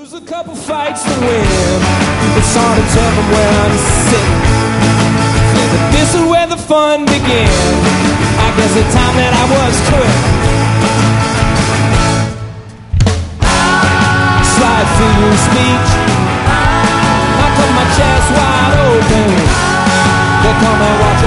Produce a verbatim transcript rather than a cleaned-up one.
Lose a couple fights to win. It's hard to tell from where I'm sitting. Yeah, but this is where the fun began. I guess the time that I was quit. Slide through your speech. I cut my chest wide open. They come and watch